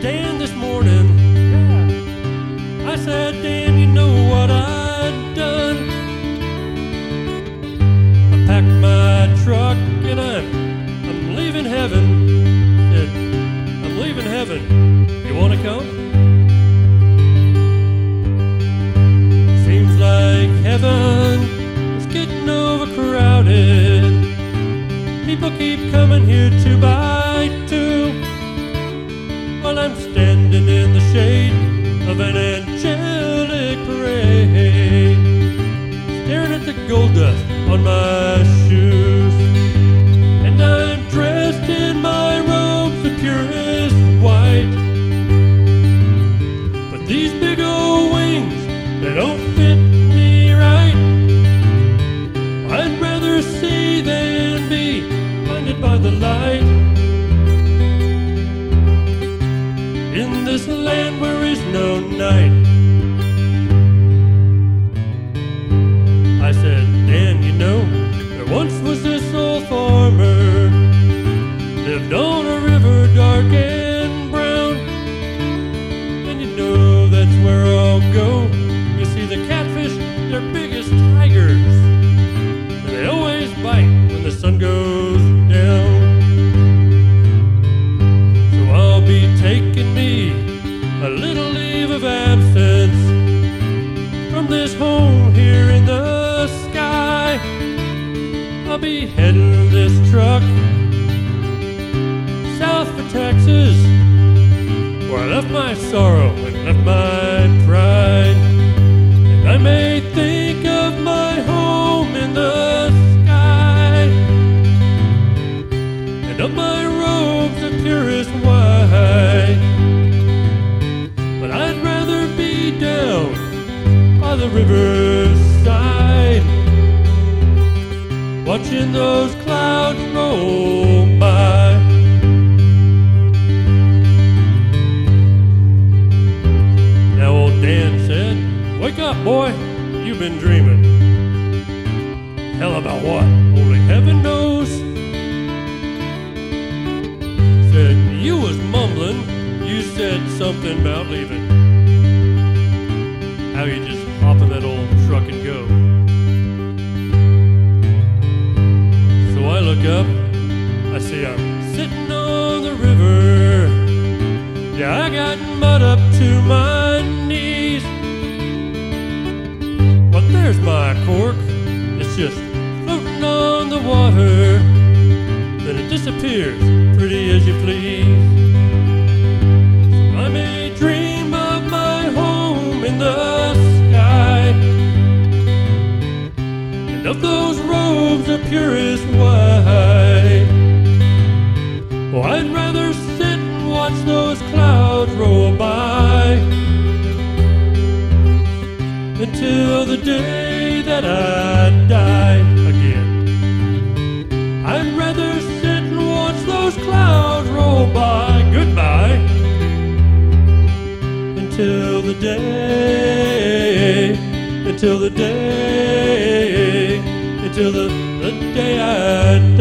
Dan this morning. I said, Dan, you know what I'd done? I packed my truck and I'm leaving heaven. Said, I'm leaving heaven. You wanna come? Seems like heaven is getting overcrowded. People keep coming here 2 by 2, while I'm standing in the shade of an angelic parade, staring at the gold dust on my shoes. And I'm dressed in my robes of purest white, but these big old wings, they don't fit me right. I'd rather see than be blinded by the light. In this land where is no night. I said, Dan, you know, there once was this old farmer, lived on a river dark and brown. And you know that's where I'll go. You see, the catfish, they're big as tigers, and they always bite when the sun goes down. So I'll be taking me a little leave of absence from this home here in the sky. I'll be heading this truck south for Texas, where I left my sorrow and left my pride. And I may think of my home in the sky, and of my robes of purest white. But I'd rather be down by the riverside, watching those clouds roll by. Now old Dan said, wake up, boy, you've been dreaming. Hell, about what? Only heaven knows. Said, you was mumbling. You said something about leaving. How you just hop in that old truck and go. So I look up, I see I'm sitting on the river. Yeah, I got mud up to my knees. But there's my cork. It's just floating on the water. Then it disappears, pretty as you please. So I may dream of my home in the sky, and of those robes of purest white. Oh, I'd rather sit and watch those clouds roll by until the day that I die again. I'd rather sit and watch those clouds roll by. Goodbye. Until the day, until the day, until the day I die.